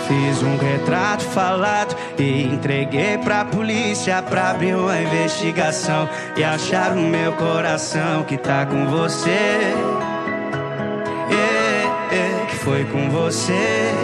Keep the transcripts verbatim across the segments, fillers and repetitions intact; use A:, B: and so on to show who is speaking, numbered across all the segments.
A: Fiz um retrato falado e entreguei pra polícia pra abrir uma investigação e achar o meu coração que tá com você. É, é, que foi com você.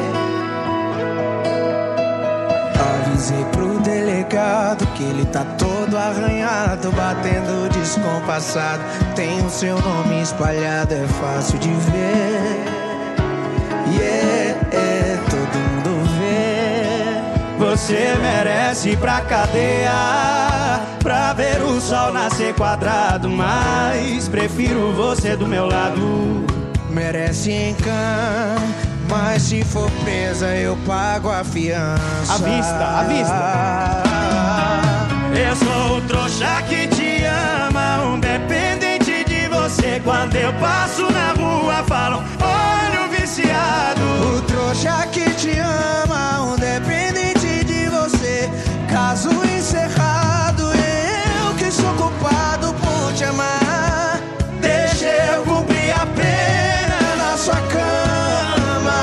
B: Avisei pro delegado que ele tá todo arranhado, batendo descompassado. Tem o seu nome espalhado, é fácil de ver. Yeah, yeah, todo mundo vê.
A: Você merece ir pra cadeia pra ver o sol nascer quadrado, mas prefiro você do meu lado.
B: Merece em cana, mas se for presa eu pago a fiança.
A: À vista, à vista. Eu sou o trouxa que te ama, um dependente de você. Quando eu passo na rua falam, olha o viciado.
B: O trouxa que te ama, um dependente de você. Caso encerrado, eu que sou culpado por te amar.
A: Deixa eu cumprir a pena
B: na sua cama.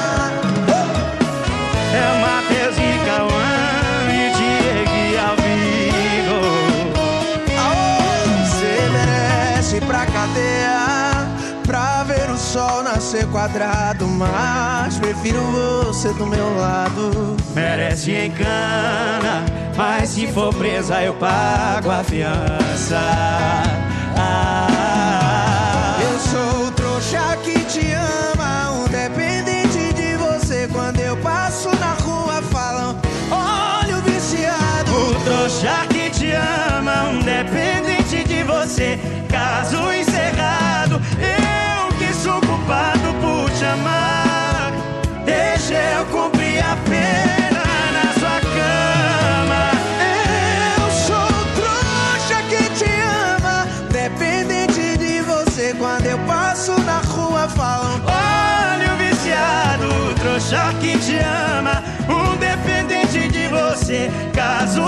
A: É Matheus e Cauã e Diego e Alvigo.
B: Você merece ir pra cadeia pra ver o sol nascer quadrado, mas prefiro você do meu lado.
A: Merece em cana, mas se for presa eu pago a fiança. Ah,
B: eu sou o trouxa que te ama, um dependente de você. Quando eu passo na rua falam, olha o viciado.
A: O trouxa que te ama, um dependente de você. Caso encerrado, eu que sou culpado por te amar. Deixa eu cumprir a pena na sua cama.
B: Eu sou o trouxa que te ama, dependente de você. Quando eu passo na rua falam,
A: olha o viciado. O trouxa que te ama, um dependente de você. Caso